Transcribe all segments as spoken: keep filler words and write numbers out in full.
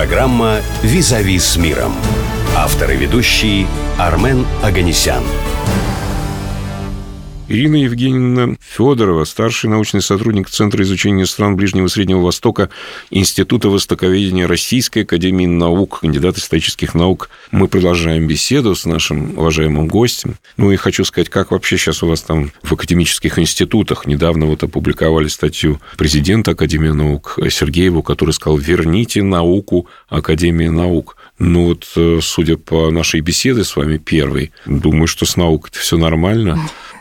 Программа «Визави с миром». Автор и ведущий Армен Оганесян. Ирина Евгеньевна Федорова, старший научный сотрудник Центра изучения стран Ближнего и Среднего Востока Института востоковедения Российской академии наук, кандидат исторических наук. Мы продолжаем беседу с нашим уважаемым гостем. Ну и хочу сказать, как вообще сейчас у вас там в академических институтах. Недавно вот опубликовали статью президента Академии наук Сергееву, который сказал: «Верните науку Академии наук». Ну вот, судя по нашей беседе с вами первой, думаю, что с наукой-то все нормально.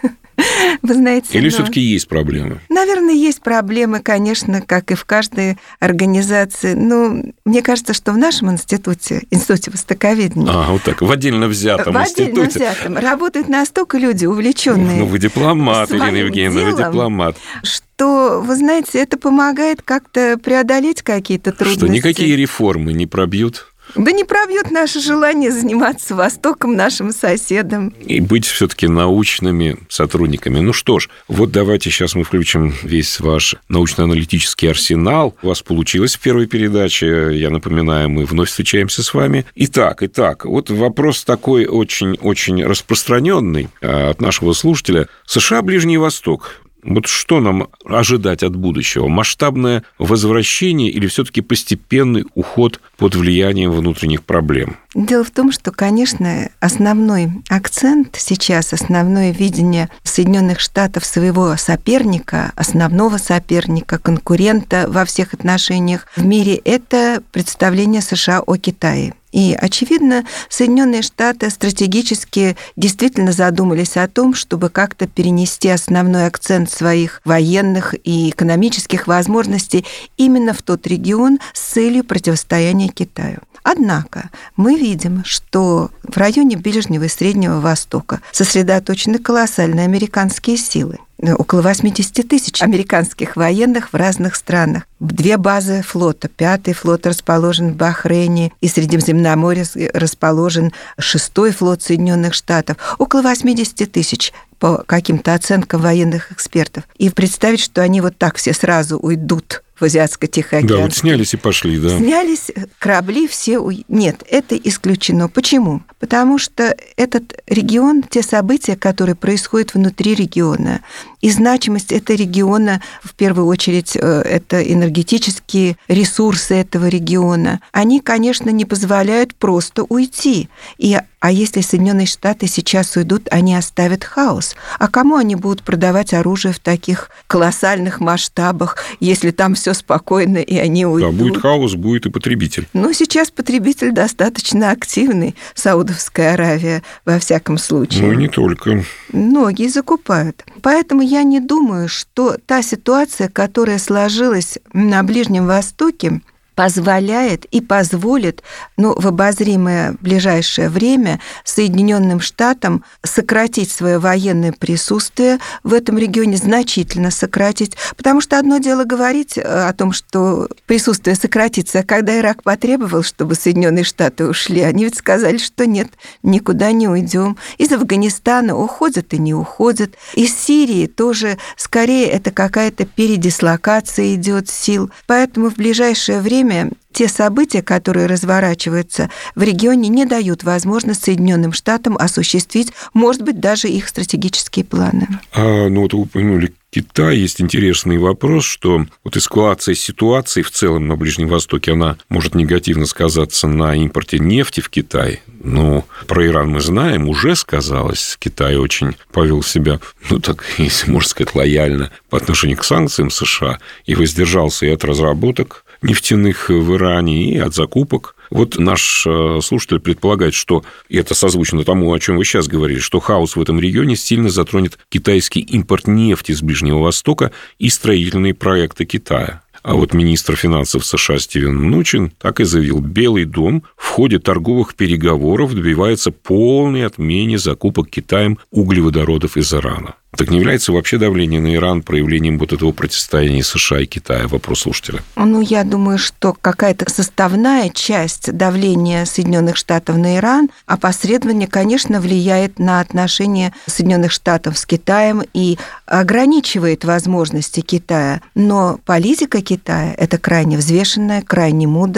Вы знаете, Или но... все-таки есть проблемы? Наверное, есть проблемы, конечно, как и в каждой организации. Но мне кажется, что в нашем институте, Институте востоковедения... А, вот так, в отдельно взятом в институте. В отдельно взятом. Работают настолько люди, увлеченные. Ну, вы дипломат, Ирина Евгеньевна, делом, вы дипломат. Что, вы знаете, это помогает как-то преодолеть какие-то трудности. Что никакие реформы не пробьют? Да не пробьет наше желание заниматься Востоком, нашим соседом. И быть все-таки научными сотрудниками. Ну что ж, вот давайте сейчас мы включим весь ваш научно-аналитический арсенал. У вас получилось в первой передаче. Я напоминаю, мы вновь встречаемся с вами. Итак, итак, вот вопрос такой очень-очень распространенный от нашего слушателя. США, Ближний Восток. Вот что нам ожидать от будущего? Масштабное возвращение или все-таки постепенный уход под влиянием внутренних проблем? Дело в том, что, конечно, основной акцент сейчас, основное видение Соединенных Штатов своего соперника, основного соперника, конкурента во всех отношениях в мире – это представление США о Китае. И, очевидно, Соединенные Штаты стратегически действительно задумались о том, чтобы как-то перенести основной акцент своих военных и экономических возможностей именно в тот регион с целью противостояния Китаю. Однако мы видим, что в районе Ближнего и Среднего Востока сосредоточены колоссальные американские силы. Около восемьдесят тысяч американских военных в разных странах. Две базы флота. Пятый флот расположен в Бахрейне, и в Средиземноморье расположен шестой флот Соединенных Штатов. Около восемьдесят тысяч по каким-то оценкам военных экспертов. И представить, что они вот так все сразу уйдут в Азиатско-Тихоокеанский. Да, вот снялись и пошли, да. Снялись, корабли все... У... Нет, это исключено. Почему? Потому что этот регион, те события, которые происходят внутри региона, и значимость этого региона, в первую очередь, это энергетические ресурсы этого региона, они, конечно, не позволяют просто уйти. И А если Соединенные Штаты сейчас уйдут, они оставят хаос. А кому они будут продавать оружие в таких колоссальных масштабах, если там все спокойно, и они уйдут? Да, будет хаос, будет и потребитель. Ну, сейчас потребитель достаточно активный, Саудовская Аравия, во всяком случае. Ну, и не только. Многие закупают. Поэтому я не думаю, что та ситуация, которая сложилась на Ближнем Востоке, позволяет и позволит, ну, в обозримое ближайшее время Соединенным Штатам сократить свое военное присутствие в этом регионе, значительно сократить. Потому что одно дело говорить о том, что присутствие сократится, а когда Ирак потребовал, чтобы Соединенные Штаты ушли, они ведь сказали, что нет, никуда не уйдем. Из Афганистана уходят и не уходят. Из Сирии тоже скорее это какая-то передислокация идет сил. Поэтому в ближайшее время те события, которые разворачиваются в регионе, не дают возможность Соединенным Штатам осуществить, может быть, даже их стратегические планы. А, ну вот вы упомянули Китай. Есть интересный вопрос, что вот эскалация ситуации в целом на Ближнем Востоке, она может негативно сказаться на импорте нефти в Китай. Но про Иран мы знаем, уже сказалось. Китай очень повел себя, ну так, если можно сказать, лояльно по отношению к санкциям США и воздержался и от разработок нефтяных в Иране, и от закупок. Вот наш слушатель предполагает, что, и это созвучно тому, о чем вы сейчас говорили, что хаос в этом регионе сильно затронет китайский импорт нефти с Ближнего Востока и строительные проекты Китая. А вот министр финансов США Стивен Мнучин так и заявил: Белый дом в ходе торговых переговоров добивается полной отмены закупок Китаем углеводородов из Ирана. Так не является вообще давление на Иран проявлением вот этого противостояния США и Китая? Вопрос слушателя. Ну, я думаю, что какая-то составная часть давления Соединенных Штатов на Иран опосредованно, конечно, влияет на отношения Соединенных Штатов с Китаем и ограничивает возможности Китая. Но политика Китая – это крайне взвешенная, крайне мудрая.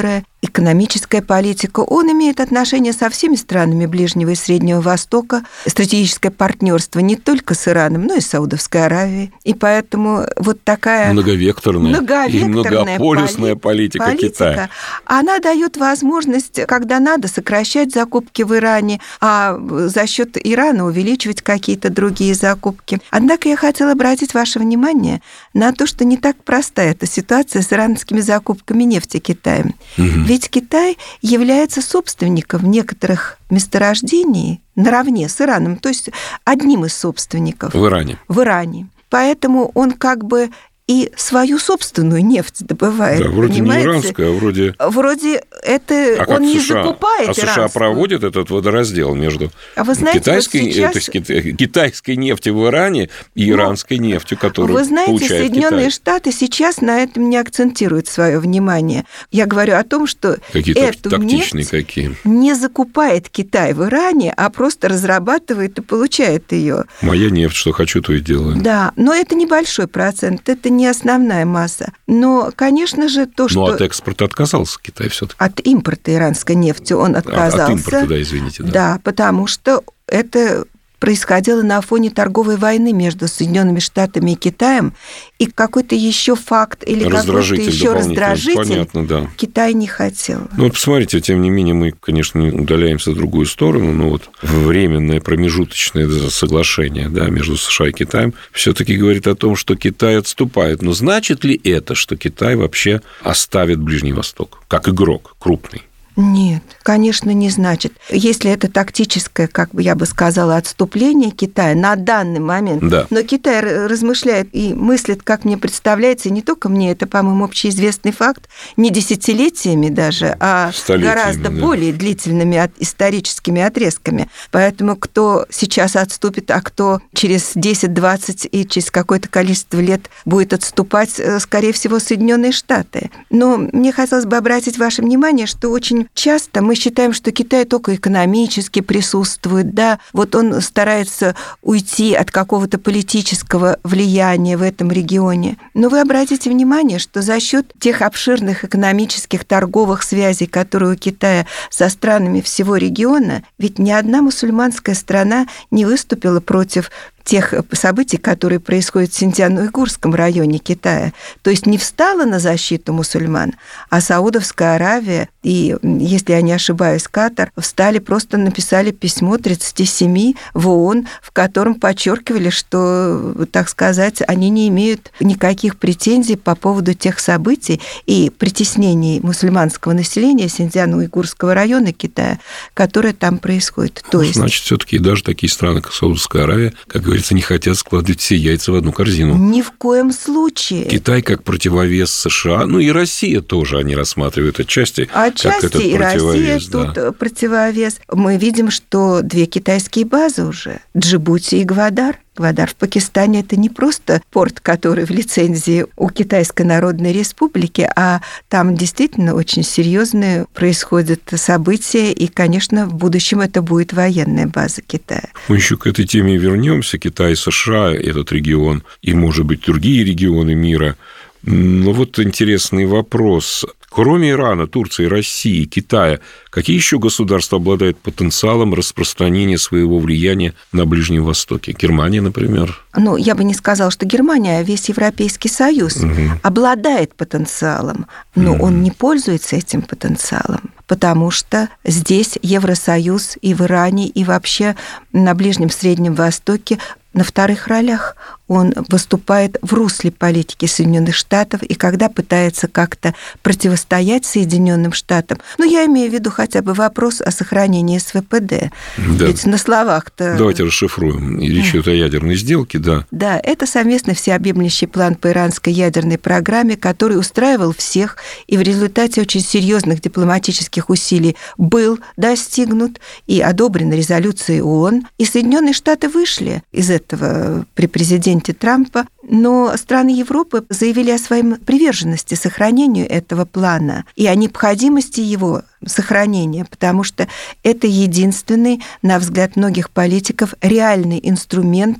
экономическая политика. Он имеет отношения со всеми странами Ближнего и Среднего Востока, стратегическое партнерство не только с Ираном, но и с Саудовской Аравией. И поэтому вот такая многовекторная, многовекторная и многополюсная политика, политика Китая. Она дает возможность, когда надо, сокращать закупки в Иране, а за счет Ирана увеличивать какие-то другие закупки. Однако я хотела обратить ваше внимание на то, что не так проста эта ситуация с иранскими закупками нефти Китаем. Угу. Ведь Китай является собственником некоторых месторождений наравне с Ираном, то есть одним из собственников. В Иране. В Иране. Поэтому он как бы и свою собственную нефть добывает. Да, вроде понимаете? Не иранская, а вроде... Вроде это а он не США? закупает А США иранскую. проводит этот водораздел между а вы знаете, китайской, вот сейчас... то есть, китайской нефтью в Иране и ну, иранской нефтью, которую вы знаете, получает Соединенные Китай. Штаты сейчас на этом не акцентируют свое внимание. Я говорю о том, что какие эту тактичные нефть какие. не закупает Китай в Иране, а просто разрабатывает и получает ее. Моя нефть, что хочу, то и делаю. Да, но это небольшой процент, это не основная масса. Но, конечно же, то, что... Но от экспорта отказался Китай все-таки. От импорта иранской нефти он отказался. От, от импорта, да, извините. Да, да, потому что это происходило на фоне торговой войны между Соединенными Штатами и Китаем, и какой-то еще факт или какой-то еще раздражитель понятно, да. Китай не хотел. Ну, вот посмотрите, тем не менее, мы, конечно, удаляемся в другую сторону, но вот временное промежуточное соглашение, да, между США и Китаем все-таки говорит о том, что Китай отступает. Но значит ли это, что Китай вообще оставит Ближний Восток как игрок крупный? Нет, конечно, не значит. Если это тактическое, как бы я бы сказала, отступление Китая на данный момент, да. Но Китай размышляет и мыслит, как мне представляется, и не только мне, это, по-моему, общеизвестный факт, не десятилетиями даже, а гораздо да. более длительными историческими отрезками. Поэтому кто сейчас отступит, а кто через десять-двадцать и через какое-то количество лет будет отступать, скорее всего, Соединенные Штаты. Но мне хотелось бы обратить ваше внимание, что очень часто мы считаем, что Китай только экономически присутствует, да, вот он старается уйти от какого-то политического влияния в этом регионе. Но вы обратите внимание, что за счет тех обширных экономических торговых связей, которые у Китая со странами всего региона, ведь ни одна мусульманская страна не выступила против тех событий, которые происходят в Синьцзян-Уйгурском районе Китая. То есть не встала на защиту мусульман, а Саудовская Аравия и, если я не ошибаюсь, Катар встали, просто написали письмо тридцати семи в ООН, в котором подчеркивали, что, так сказать, они не имеют никаких претензий по поводу тех событий и притеснений мусульманского населения Синьцзян-Уйгурского района Китая, которые там происходят. То есть... Значит, все-таки даже такие страны, как Саудовская Аравия, как говорится, не хотят складывать все яйца в одну корзину. Ни в коем случае. Китай как противовес США, ну и Россия тоже они рассматривают отчасти. Отчасти как этот и Россия да. тут противовес. Мы видим, что две китайские базы уже – Джибути и Гвадар. Гвадар в Пакистане – это не просто порт, который в лицензии у Китайской Народной Республики, а там действительно очень серьезные происходят события, и, конечно, в будущем это будет военная база Китая. Мы еще к этой теме вернемся. Китай, США, этот регион, и, может быть, другие регионы мира. Но вот интересный вопрос. Кроме Ирана, Турции, России, Китая, какие еще государства обладают потенциалом распространения своего влияния на Ближнем Востоке? Германия, например? Ну, я бы не сказала, что Германия, а весь Европейский Союз угу. обладает потенциалом, но угу. он не пользуется этим потенциалом, потому что здесь Евросоюз и в Иране, и вообще на Ближнем Среднем Востоке на вторых ролях. Он выступает в русле политики Соединенных Штатов, и когда пытается как-то противостоять Соединенным Штатам, ну, я имею в виду хотя бы вопрос о сохранении СВПД. Да. Ведь на словах-то... Давайте расшифруем. Речь идет о ядерной сделке, да. Да, это совместный всеобъемлющий план по иранской ядерной программе, который устраивал всех, и в результате очень серьезных дипломатических усилий был достигнут и одобрен резолюцией ООН, и Соединенные Штаты вышли из этого при президенте Трампа, но страны Европы заявили о своей приверженности сохранению этого плана и о необходимости его сохранения, потому что это единственный, на взгляд многих политиков, реальный инструмент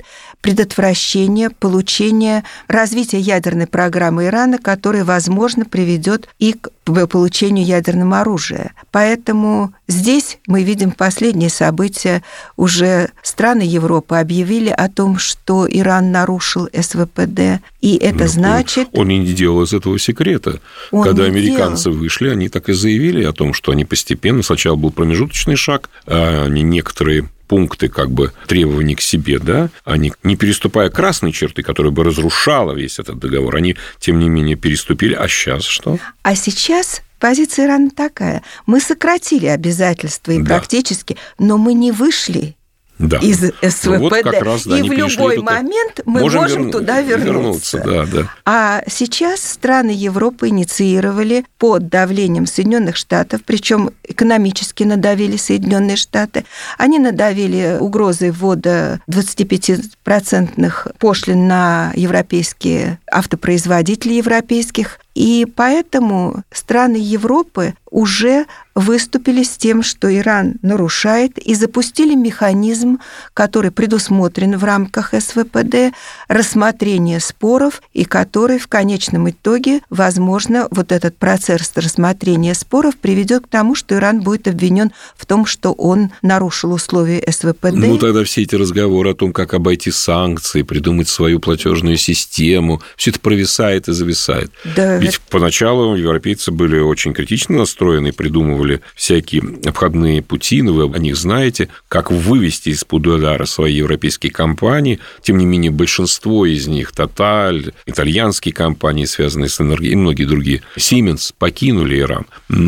предотвращения получения, развития ядерной программы Ирана, которая, возможно, приведет и к получению ядерного оружия. Поэтому здесь мы видим последние события. Уже страны Европы объявили о том, что Иран нарушил эс вэ пэ дэ, и это ну, значит... Он не делал из этого секрета. Когда американцы делал. вышли, они так и заявили о том, что они постепенно... Сначала был промежуточный шаг, а они некоторые... пункты как бы требований к себе, да, они, не переступая красной черты, которая бы разрушала весь этот договор, они, тем не менее, переступили. А сейчас что? А сейчас позиция Ирана такая. Мы сократили обязательства и да. практически, но мы не вышли да. из эс вэ пэ дэ. Ну, вот как раз, да, и в любой момент мы можем, можем верну... туда вернуться. вернуться да, да. А сейчас страны Европы инициировали под давлением Соединенных Штатов, причем экономически надавили Соединенные Штаты. Они надавили угрозой ввода двадцатипятипроцентных пошлин на европейские автопроизводители европейских. И поэтому страны Европы уже выступили с тем, что Иран нарушает, и запустили механизм, который предусмотрен в рамках эс вэ пэ дэ, рассмотрение споров, и который в конечном итоге, возможно, вот этот процесс рассмотрения споров приведет к тому, что Иран будет обвинен в том, что он нарушил условия эс вэ пэ дэ. Ну, тогда все эти разговоры о том, как обойти санкции, придумать свою платежную систему, все это провисает и зависает. Да. Ведь поначалу европейцы были очень критично настроены, придумывали всякие обходные пути, но вы о них знаете, как вывести из-под удара свои европейские компании. Тем не менее, большинство из них, Total, итальянские компании, связанные с энергией, и многие другие, Siemens, покинули Иран.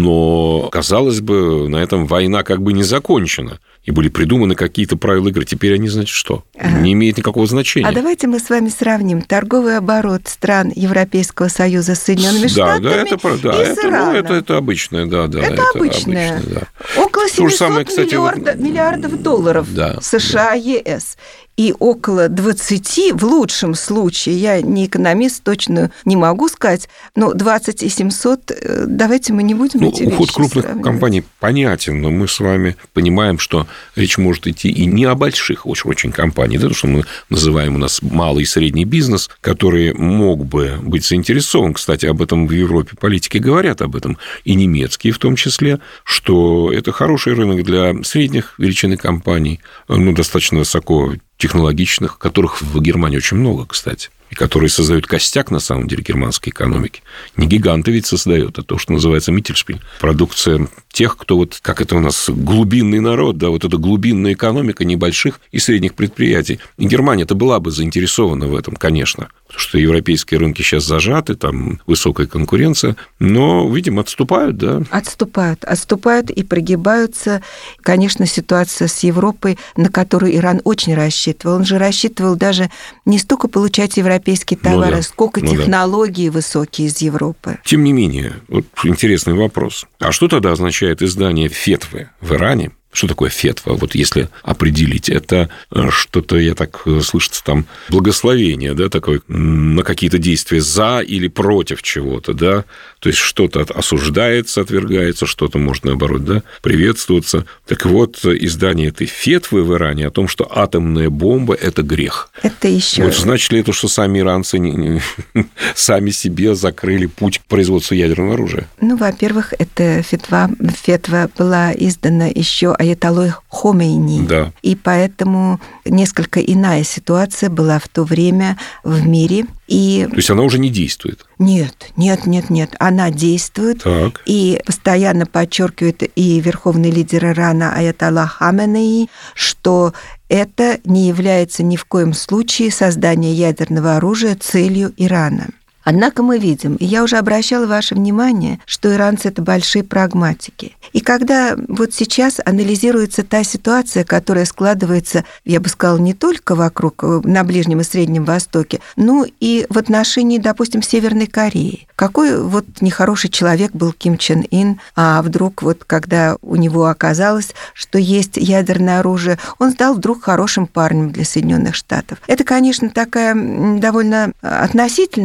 Но, казалось бы, на этом война как бы не закончена. И были придуманы какие-то правила игры. Теперь они, значит, что? Ага. Не имеет никакого значения. А давайте мы с вами сравним торговый оборот стран Европейского Союза с Соединенными да, Штатами да, это, да, и это, с Ираном. Ну, это, это обычное, да, да. Это, это обычное. обычное да. Около семьсот самое, кстати, миллиарда, вот... миллиардов долларов да, США, да. ЕС. И около двадцати, в лучшем случае, я не экономист, точно не могу сказать, но двадцать и семьсот, давайте мы не будем ну, эти вещи уход крупных сравнивать. компаний понятен, но мы с вами понимаем, что речь может идти и не о больших очень, очень компаниях, да, то, что мы называем у нас малый и средний бизнес, который мог бы быть заинтересован, кстати, об этом в Европе политики говорят об этом, и немецкие в том числе, что это хороший рынок для средних величины компаний, ну, достаточно высоко технологичных, которых в Германии очень много, кстати, и которые создают костяк, на самом деле, германской экономики. Не гиганты ведь создают, а то, что называется Миттельшпиль. Продукция тех, кто вот, как это у нас, глубинный народ, да, вот эта глубинная экономика небольших и средних предприятий. И Германия-то была бы заинтересована в этом, конечно, потому что европейские рынки сейчас зажаты, там высокая конкуренция, но, видимо, отступают, да? Отступают, отступают и прогибаются. Конечно, ситуация с Европой, на которую Иран очень рассчитывал. Он же рассчитывал даже не столько получать европейские товары, ну да, сколько ну технологии да. высокие из Европы. Тем не менее, вот интересный вопрос. А что тогда означает издание фетвы в Иране? Что такое фетва? Вот если определить, это что-то, я так слышится, там благословение, да, такое на какие-то действия за или против чего-то, да, то есть что-то осуждается, отвергается, что-то может, наоборот, да, приветствоваться. Так вот, издание этой фетвы в Иране о том, что атомная бомба – это грех. Это еще. Вот значит ли это, что сами иранцы не, не, сами себе закрыли путь к производству ядерного оружия? Ну, во-первых, эта фетва, фетва была издана еще аятоллой Хомейни. Да. И поэтому несколько иная ситуация была в то время в мире. И... То есть она уже не действует? Нет, нет, нет, нет. Она действует. Так. И постоянно подчеркивает и верховный лидер Ирана аятолла Хаменеи, что это не является ни в коем случае создание ядерного оружия целью Ирана. Однако мы видим, и я уже обращала ваше внимание, что иранцы – это большие прагматики. И когда вот сейчас анализируется та ситуация, которая складывается, я бы сказала, не только вокруг, на Ближнем и Среднем Востоке, но и в отношении, допустим, Северной Кореи. Какой вот нехороший человек был Ким Чен Ын, а вдруг вот когда у него оказалось, что есть ядерное оружие, он стал вдруг хорошим парнем для Соединенных Штатов. Это, конечно, такая довольно относительная параллель,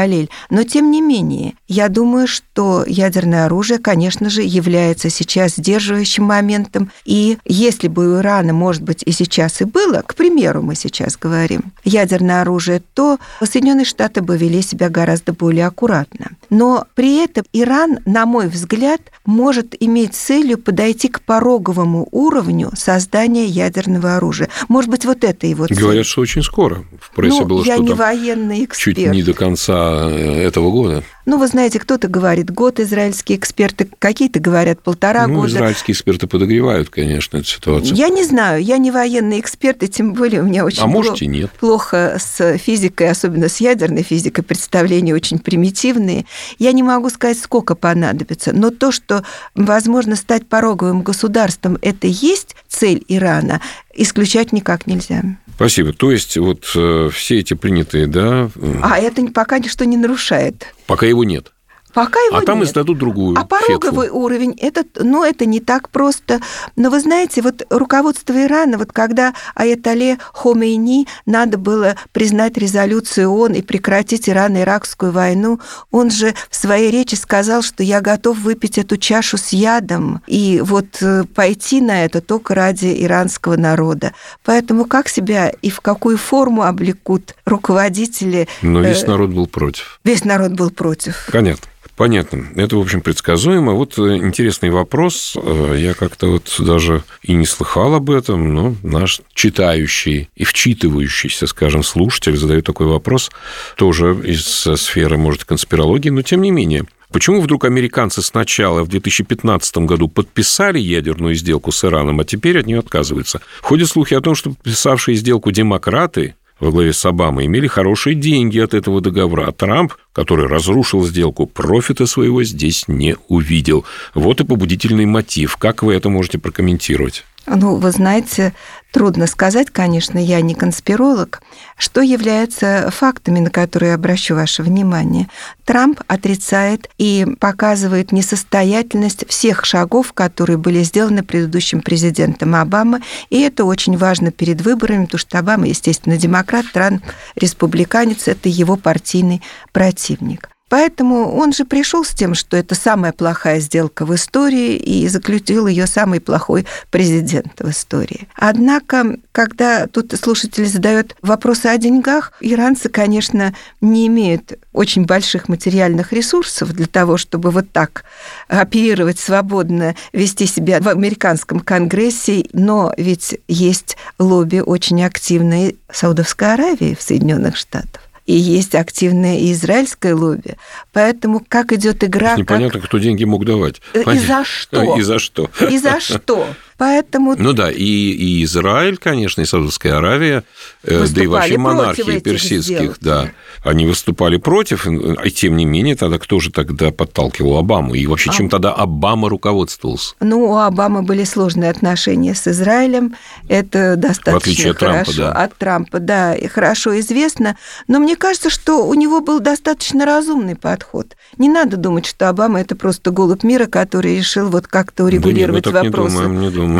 параллель. Но, тем не менее, я думаю, что ядерное оружие, конечно же, является сейчас сдерживающим моментом. И если бы у Ирана, может быть, и сейчас и было, к примеру, мы сейчас говорим, ядерное оружие, то Соединенные Штаты бы вели себя гораздо более аккуратно. Но при этом Иран, на мой взгляд, может иметь целью подойти к пороговому уровню создания ядерного оружия. Может быть, вот это его цель. Говорят, что очень скоро. В прессе ну, было, я что не там военный эксперт. чуть не до конца этого года. Ну, вы знаете, кто-то говорит год, израильские эксперты, какие-то говорят полтора ну, года. Израильские эксперты подогревают, конечно, эту ситуацию. Я не знаю, я не военный эксперт, и тем более у меня очень а может, и нет. плохо с физикой, особенно с ядерной физикой, представления очень примитивные. Я не могу сказать, сколько понадобится, но то, что возможно стать пороговым государством, это и есть цель Ирана, исключать никак нельзя. Спасибо. То есть вот все эти принятые, да... А это пока ничто не нарушает. Пока его нет. Пока его а там нет. издадут другую. А пороговый фетву. уровень, это, ну, это не так просто. Но вы знаете, вот руководство Ирана, вот когда Аятолле Хомейни надо было признать резолюцию ООН и прекратить Ирано-Иракскую войну, он же в своей речи сказал, что я готов выпить эту чашу с ядом и вот пойти на это только ради иранского народа. Поэтому как себя и в какую форму облекут руководители... Но весь э... народ был против. Весь народ был против. Понятно. Понятно. Это, в общем, предсказуемо. Вот интересный вопрос. Я как-то вот даже и не слыхал об этом, но наш читающий и вчитывающийся, скажем, слушатель задает такой вопрос, тоже из сферы, может, конспирологии, но тем не менее. Почему вдруг американцы сначала в две тысячи пятнадцатом году подписали ядерную сделку с Ираном, а теперь от нее отказываются? Ходят слухи о том, что подписавшие сделку демократы во главе с Обамой имели хорошие деньги от этого договора, а Трамп, который разрушил сделку, профита своего здесь не увидел. Вот и побудительный мотив. Как вы это можете прокомментировать? Ну, вы знаете, трудно сказать, конечно, я не конспиролог, что является фактами, на которые я обращу ваше внимание. Трамп отрицает и показывает несостоятельность всех шагов, которые были сделаны предыдущим президентом Обамы, и это очень важно перед выборами, потому что Обама, естественно, демократ, Трамп республиканец, это его партийный противник. Поэтому он же пришел с тем, что это самая плохая сделка в истории, и заключил ее самый плохой президент в истории. Однако, когда тут слушатель задает вопросы о деньгах, иранцы, конечно, не имеют очень больших материальных ресурсов для того, чтобы вот так оперировать свободно, вести себя в американском Конгрессе, но ведь есть лобби очень активное Саудовской Аравии в Соединенных Штатах. И есть активное и израильское лобби. Поэтому как идет игра... Непонятно, как... кто деньги мог давать. И за что? И за что? И за что? Поэтому... Ну да, и, и Израиль, конечно, и Саудовская Аравия, да и вообще монархии персидских, да, они выступали против, и тем не менее, тогда кто же тогда подталкивал Обаму? И вообще, чем а... тогда Обама руководствовался? Ну, у Обамы были сложные отношения с Израилем, это достаточно в отличие от хорошо. Трампа, да. От Трампа, да, и хорошо известно. Но мне кажется, что у него был достаточно разумный подход. Не надо думать, что Обама – это просто голубь мира, который решил вот как-то урегулировать да нет, мы вопросы. Так не думаем, не думаем.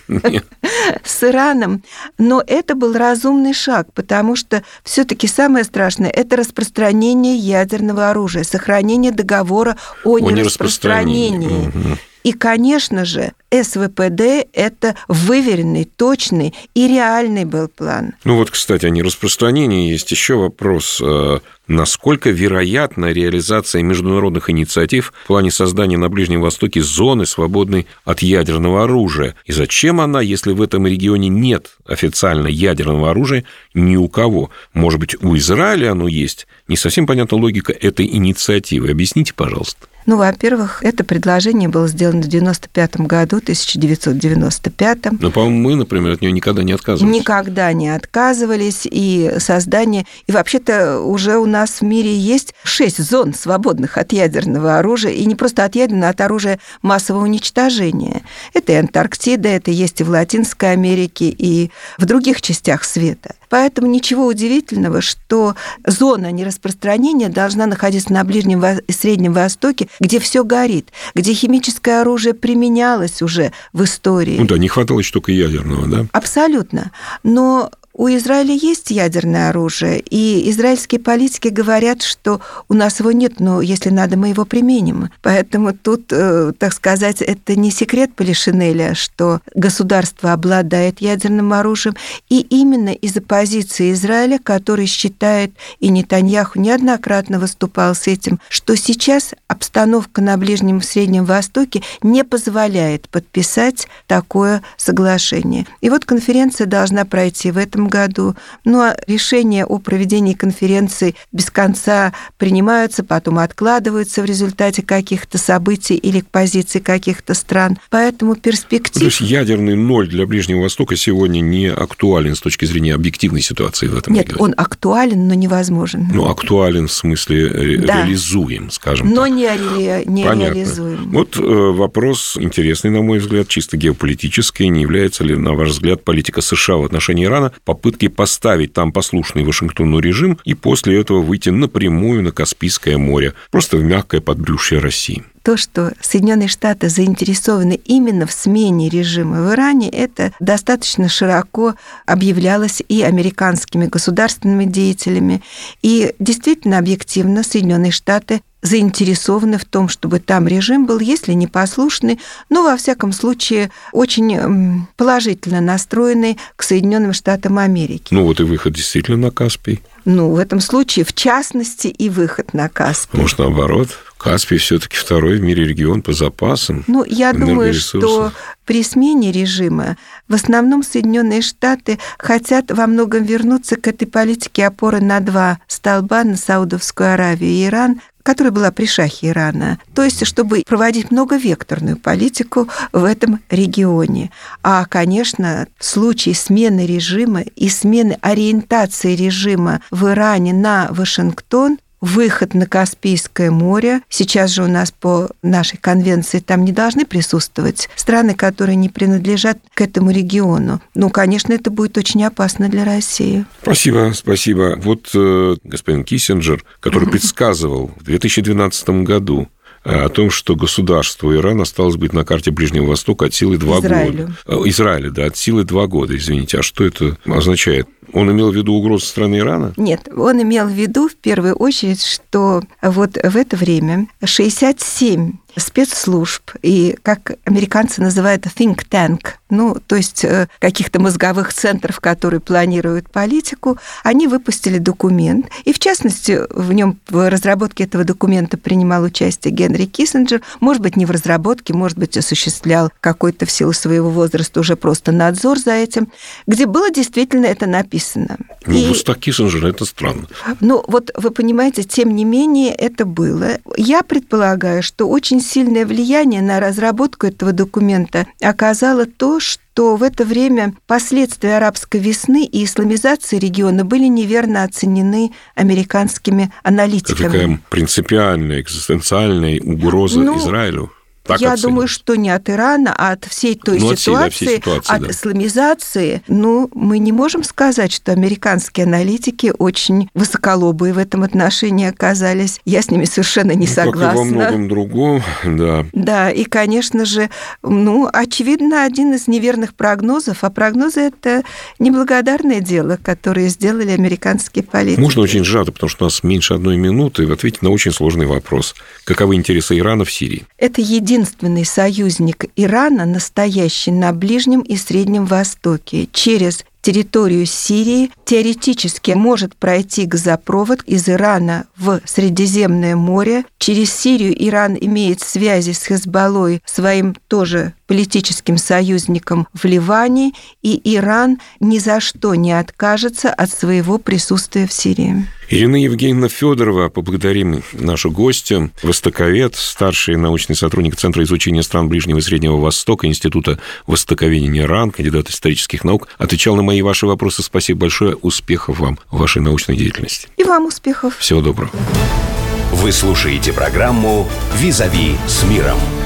С Ираном. Но это был разумный шаг, потому что все-таки самое страшное – это распространение ядерного оружия, сохранение договора о, о нераспространении. И, конечно же, СВПД – это выверенный, точный и реальный был план. Ну вот, кстати, о нераспространении есть еще вопрос. Насколько вероятна реализация международных инициатив в плане создания на Ближнем Востоке зоны, свободной от ядерного оружия? И зачем она, если в этом регионе нет официально ядерного оружия ни у кого? Может быть, у Израиля оно есть? Не совсем понятна логика этой инициативы. Объясните, пожалуйста. Ну, во-первых, это предложение было сделано в девяносто пятом году, тысяча девятьсот девяносто пятом. Но, по-моему, мы, например, от нее никогда не отказывались. Никогда не отказывались. И создание... И вообще-то уже у нас в мире есть шесть зон, свободных от ядерного оружия. И не просто от ядерного, а от оружия массового уничтожения. Это и Антарктида, это есть и в Латинской Америке, и в других частях света. Поэтому ничего удивительного, что зона нераспространения должна находиться на Ближнем и Среднем Востоке, где все горит, где химическое оружие применялось уже в истории. Ну да, не хватало еще только ядерного, да? Абсолютно. Но у Израиля есть ядерное оружие, и израильские политики говорят, что у нас его нет, но если надо, мы его применим. Поэтому тут, так сказать, это не секрет Полишинеля, что государство обладает ядерным оружием, и именно из-за позиции Израиля, который считает, и Нетаньяху неоднократно выступал с этим, что сейчас обстановка на Ближнем и Среднем Востоке не позволяет подписать такое соглашение. И вот конференция должна пройти в этом году. Ну а решения о проведении конференции без конца принимаются, потом откладываются в результате каких-то событий или позиций каких-то стран. Поэтому перспектив... То есть ядерный ноль для Ближнего Востока сегодня не актуален с точки зрения объективной ситуации в этом Нет, регионе? он актуален, но невозможен. Ну, актуален в смысле ре- да. реализуем, скажем но так. Но не, ре... не реализуем. Вот э, вопрос интересный, на мой взгляд, чисто геополитический. Не является ли, на ваш взгляд, политика США в отношении Ирана попыткой поставить там послушный Вашингтону режим и после этого выйти напрямую на Каспийское море, просто в мягкое подбрюшье России? То, что Соединенные Штаты заинтересованы именно в смене режима в Иране, это достаточно широко объявлялось и американскими государственными деятелями. И действительно, объективно, Соединенные Штаты заинтересованы в том, чтобы там режим был, если не послушный, но, во всяком случае, очень положительно настроенный к Соединенным Штатам Америки. Ну вот и выход действительно на Каспий. Ну, в этом случае, в частности, и выход на Каспий. Может, наоборот? Каспий все-таки второй в мире регион по запасам. Ну, я думаю, что при смене режима в основном Соединенные Штаты хотят во многом вернуться к этой политике опоры на два столба, на Саудовскую Аравию и Иран, которая была при шахе Ирана. То есть, чтобы проводить многовекторную политику в этом регионе. А, конечно, в случае смены режима и смены ориентации режима в Иране на Вашингтон, выход на Каспийское море. Сейчас же у нас по нашей конвенции там не должны присутствовать страны, которые не принадлежат к этому региону. Ну, конечно, это будет очень опасно для России. Спасибо, спасибо. Вот э, господин Киссинджер, который предсказывал в две тысячи двенадцатом году о том, что государство Иран осталось быть на карте Ближнего Востока от силы два Израилю. года. Израиля, да, от силы два года, извините. А что это означает? Он имел в виду угрозу страны Ирана? Нет, он имел в виду в первую очередь, что вот в это время шестьдесят семь спецслужб и, как американцы называют, think tank, ну, то есть каких-то мозговых центров, которые планируют политику, они выпустили документ, и, в частности, в нем в разработке этого документа принимал участие Генри Киссинджер, может быть, не в разработке, может быть, осуществлял какой-то в силу своего возраста уже просто надзор за этим, где было действительно это написано. Ну, и... в устах Киссинджера это странно. Ну, вот вы понимаете, тем не менее, это было. Я предполагаю, что очень сильное влияние на разработку этого документа оказало то, что в это время последствия арабской весны и исламизации региона были неверно оценены американскими аналитиками. Это такая принципиальная, экзистенциальная угроза ну, Израилю. Так я оценивать. думаю, что не от Ирана, а от всей той ну, ситуации, от, всей, да, всей ситуации, от да. исламизации. Ну, мы не можем сказать, что американские аналитики очень высоколобые в этом отношении оказались. Я с ними совершенно не ну, согласна. Как и во многом другом, да. Да, и, конечно же, ну, очевидно, один из неверных прогнозов, а прогнозы – это неблагодарное дело, которое сделали американские политики. Можно очень сжато, потому что у нас меньше одной минуты, в ответе на очень сложный вопрос. Каковы интересы Ирана в Сирии? Это единственный единственный союзник Ирана, настоящий на Ближнем и Среднем Востоке. Через территорию Сирии теоретически может пройти газопровод из Ирана в Средиземное море. Через Сирию Иран имеет связи с Хезболлой, своим тоже политическим союзником в Ливане, и Иран ни за что не откажется от своего присутствия в Сирии. Ирина Евгеньевна Федорова, поблагодарим нашу гостью, востоковед, старший научный сотрудник Центра изучения стран Ближнего и Среднего Востока, Института востоковедения РАН, кандидат исторических наук, отвечал на мои и ваши вопросы. Спасибо большое. Успехов вам в вашей научной деятельности. И вам успехов. Всего доброго. Вы слушаете программу «Визави с миром».